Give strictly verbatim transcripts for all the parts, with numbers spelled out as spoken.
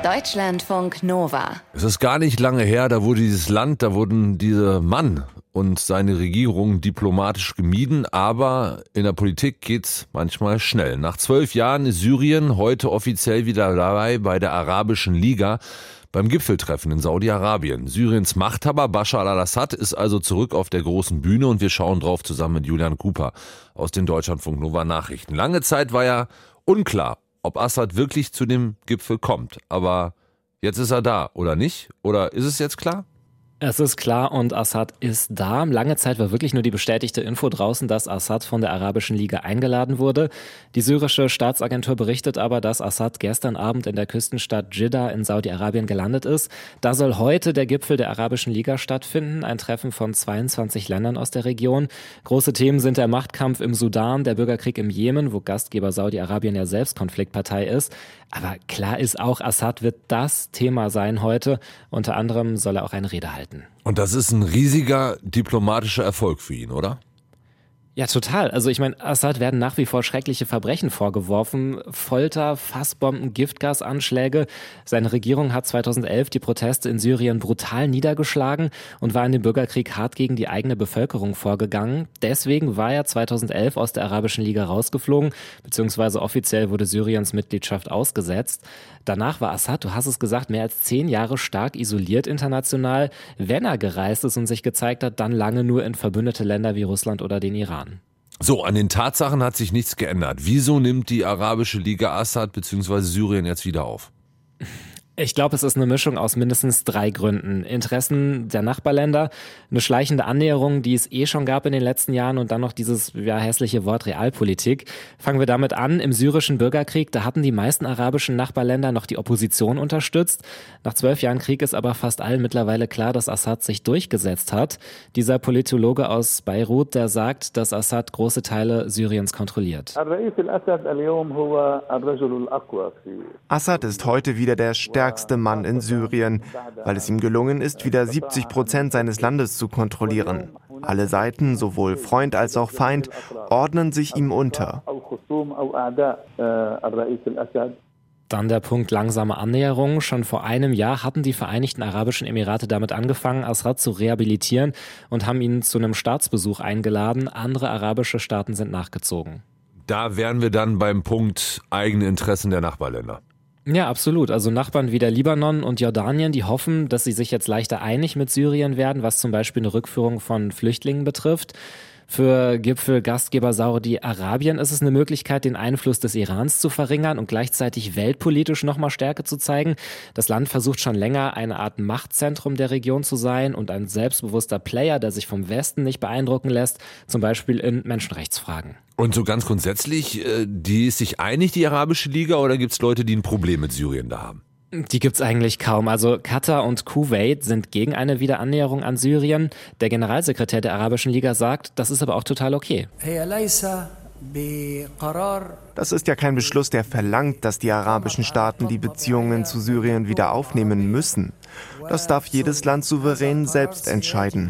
Deutschlandfunk Nova. Es ist gar nicht lange her, da wurde dieses Land, da wurden dieser Mann und seine Regierung diplomatisch gemieden, aber in der Politik geht's manchmal schnell. Nach zwölf Jahren ist Syrien heute offiziell wieder dabei bei der Arabischen Liga beim Gipfeltreffen in Saudi-Arabien. Syriens Machthaber Bashar al-Assad ist also zurück auf der großen Bühne und wir schauen drauf zusammen mit Julian Cooper aus den Deutschlandfunk Nova Nachrichten. Lange Zeit war ja unklar, ob Assad wirklich zu dem Gipfel kommt. Aber jetzt ist er da, oder nicht? Oder ist es jetzt klar? Es ist klar und Assad ist da. Lange Zeit war wirklich nur die bestätigte Info draußen, dass Assad von der Arabischen Liga eingeladen wurde. Die syrische Staatsagentur berichtet aber, dass Assad gestern Abend in der Küstenstadt Dschidda in Saudi-Arabien gelandet ist. Da soll heute der Gipfel der Arabischen Liga stattfinden, ein Treffen von zweiundzwanzig Ländern aus der Region. Große Themen sind der Machtkampf im Sudan, der Bürgerkrieg im Jemen, wo Gastgeber Saudi-Arabien ja selbst Konfliktpartei ist. Aber klar ist auch, Assad wird das Thema sein heute. Unter anderem soll er auch eine Rede halten. Und das ist ein riesiger diplomatischer Erfolg für ihn, oder? Ja, total. Also ich meine, Assad werden nach wie vor schreckliche Verbrechen vorgeworfen. Folter, Fassbomben, Giftgasanschläge. Seine Regierung hat zweitausendelf die Proteste in Syrien brutal niedergeschlagen und war in dem Bürgerkrieg hart gegen die eigene Bevölkerung vorgegangen. Deswegen war er zweitausendelf aus der Arabischen Liga rausgeflogen, beziehungsweise offiziell wurde Syriens Mitgliedschaft ausgesetzt. Danach war Assad, du hast es gesagt, mehr als zehn Jahre stark isoliert international. Wenn er gereist ist und sich gezeigt hat, dann lange nur in verbündete Länder wie Russland oder den Iran. So, an den Tatsachen hat sich nichts geändert. Wieso nimmt die Arabische Liga Assad bzw. Syrien jetzt wieder auf? Ich glaube, es ist eine Mischung aus mindestens drei Gründen. Interessen der Nachbarländer, eine schleichende Annäherung, die es eh schon gab in den letzten Jahren und dann noch dieses ja, hässliche Wort Realpolitik. Fangen wir damit an. Im syrischen Bürgerkrieg, da hatten die meisten arabischen Nachbarländer noch die Opposition unterstützt. Nach zwölf Jahren Krieg ist aber fast allen mittlerweile klar, dass Assad sich durchgesetzt hat. Dieser Politologe aus Beirut, der sagt, dass Assad große Teile Syriens kontrolliert. Assad ist heute wieder der stärkste stärkste Mann in Syrien, weil es ihm gelungen ist, wieder siebzig Prozent seines Landes zu kontrollieren. Alle Seiten, sowohl Freund als auch Feind, ordnen sich ihm unter. Dann der Punkt langsame Annäherung. Schon vor einem Jahr hatten die Vereinigten Arabischen Emirate damit angefangen, Assad zu rehabilitieren und haben ihn zu einem Staatsbesuch eingeladen. Andere arabische Staaten sind nachgezogen. Da wären wir dann beim Punkt eigene Interessen der Nachbarländer. Ja, absolut. Also Nachbarn wie der Libanon und Jordanien, die hoffen, dass sie sich jetzt leichter einig mit Syrien werden, was zum Beispiel eine Rückführung von Flüchtlingen betrifft. Für Gipfelgastgeber Saudi-Arabien ist es eine Möglichkeit, den Einfluss des Irans zu verringern und gleichzeitig weltpolitisch nochmal Stärke zu zeigen. Das Land versucht schon länger, eine Art Machtzentrum der Region zu sein und ein selbstbewusster Player, der sich vom Westen nicht beeindrucken lässt, zum Beispiel in Menschenrechtsfragen. Und so ganz grundsätzlich, die ist sich einig, die Arabische Liga, oder gibt es Leute, die ein Problem mit Syrien da haben? Die gibt's eigentlich kaum. Also Katar und Kuwait sind gegen eine Wiederannäherung an Syrien. Der Generalsekretär der Arabischen Liga sagt, das ist aber auch total okay. Das ist ja kein Beschluss, der verlangt, dass die arabischen Staaten die Beziehungen zu Syrien wieder aufnehmen müssen. Das darf jedes Land souverän selbst entscheiden.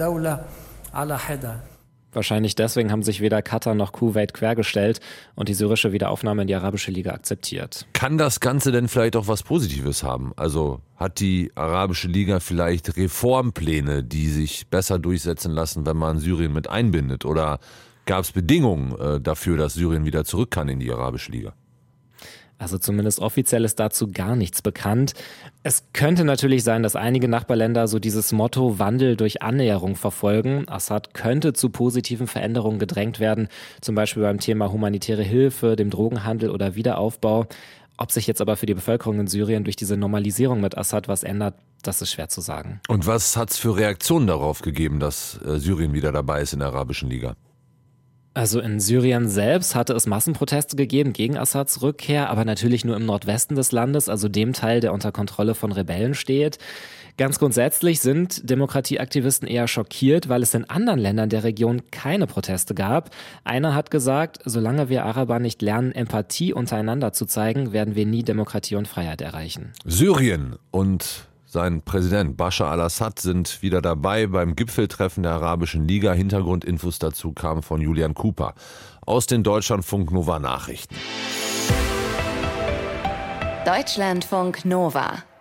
Wahrscheinlich deswegen haben sich weder Katar noch Kuwait quergestellt und die syrische Wiederaufnahme in die Arabische Liga akzeptiert. Kann das Ganze denn vielleicht auch was Positives haben? Also hat die Arabische Liga vielleicht Reformpläne, die sich besser durchsetzen lassen, wenn man Syrien mit einbindet? Oder gab es Bedingungen äh, dafür, dass Syrien wieder zurück kann in die Arabische Liga? Also zumindest offiziell ist dazu gar nichts bekannt. Es könnte natürlich sein, dass einige Nachbarländer so dieses Motto Wandel durch Annäherung verfolgen. Assad könnte zu positiven Veränderungen gedrängt werden, zum Beispiel beim Thema humanitäre Hilfe, dem Drogenhandel oder Wiederaufbau. Ob sich jetzt aber für die Bevölkerung in Syrien durch diese Normalisierung mit Assad was ändert, das ist schwer zu sagen. Und was hat es für Reaktionen darauf gegeben, dass äh, Syrien wieder dabei ist in der Arabischen Liga? Also in Syrien selbst hatte es Massenproteste gegeben gegen Assads Rückkehr, aber natürlich nur im Nordwesten des Landes, also dem Teil, der unter Kontrolle von Rebellen steht. Ganz grundsätzlich sind Demokratieaktivisten eher schockiert, weil es in anderen Ländern der Region keine Proteste gab. Einer hat gesagt, solange wir Araber nicht lernen, Empathie untereinander zu zeigen, werden wir nie Demokratie und Freiheit erreichen. Syrien und sein Präsident Bashar al-Assad sind wieder dabei beim Gipfeltreffen der Arabischen Liga. Hintergrundinfos dazu kamen von Julian Cooper aus den Deutschlandfunk Nova Nachrichten. Deutschlandfunk Nova